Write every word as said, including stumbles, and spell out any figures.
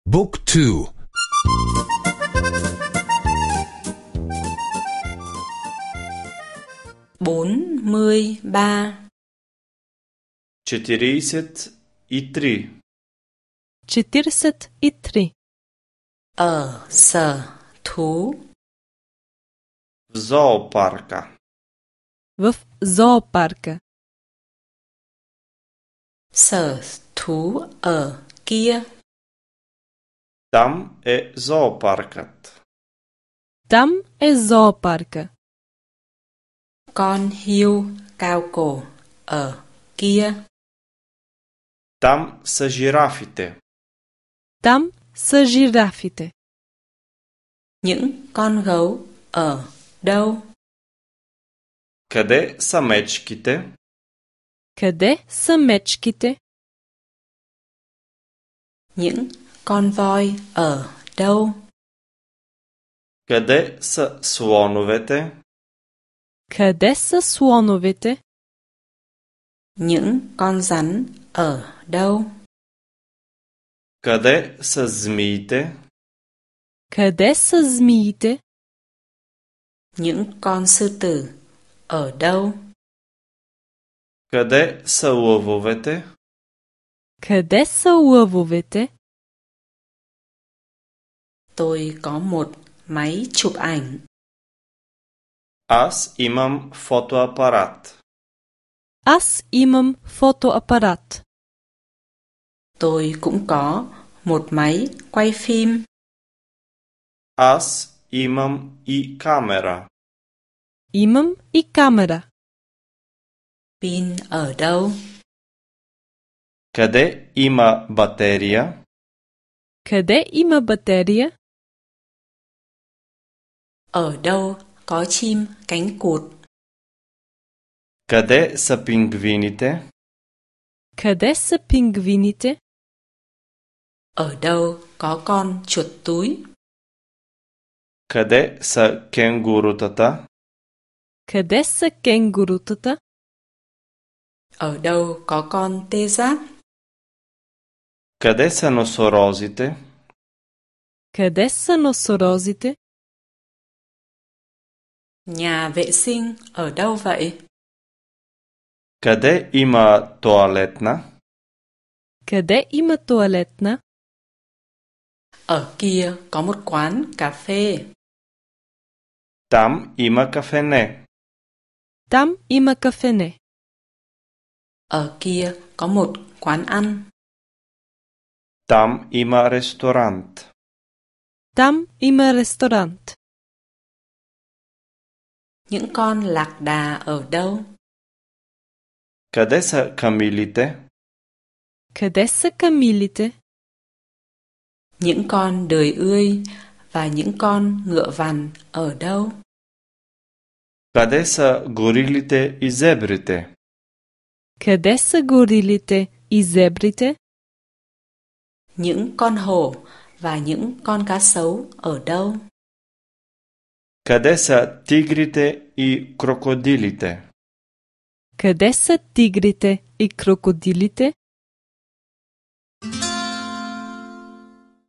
Book two. bốn mươi ba. четиридесет и три. четиридесет и три. Ở sở thú. В зоопарка. В зоопарка. Sở thú ở kia. Там е зоопаркът. Там е зоопарка. Con hươu cao cổ ở kia. Там са жирафите. Там са жирафите. Những con gấu ở đâu? Къде са мечките? Къде са мечките? Những con voi ở đâu? Къде са слоновете? Къде са слоновете? Những con rắn ở đâu? Къде са змиите? Къде са змиите? Những con sư tử ở đâu? Къде са лъвовете? Къде са лъвовете? Tôi có một máy chụp ảnh. Аз имам фотоапарат. Аз имам фотоапарат. Tôi cũng có một máy quay phim. Аз имам и камера. Имам и камера. Pin ở đâu? Къде има батерия? Къде има батерия? Ở đâu có chim cánh cụt? Къде са пингвините? Къде са пингвините? Ở đâu có con chuột túi? Къде са кенгурутата? Къде са кенгурутата? Ở đâu có con tê giác? Къде са носорозите? Къде са носорозите? Nhà vệ sinh ở đâu vậy? Къде има тоалетна? Къде има тоалетна? Ở kia có một quán cà phê. Там има кафене. Там има кафене. Ở kia có một quán ăn. Там има ресторант. Там има ресторант. Những con lạc đà ở đâu? Къде са камилите? Къде са камилите? Những con đười ươi và những con ngựa vằn ở đâu? Къде са горилите и зебрите? Къде са горилите и зебрите? Những con hổ và những con cá sấu ở đâu? Къде са тигрите и крокодилите? Къде са тигрите и крокодилите?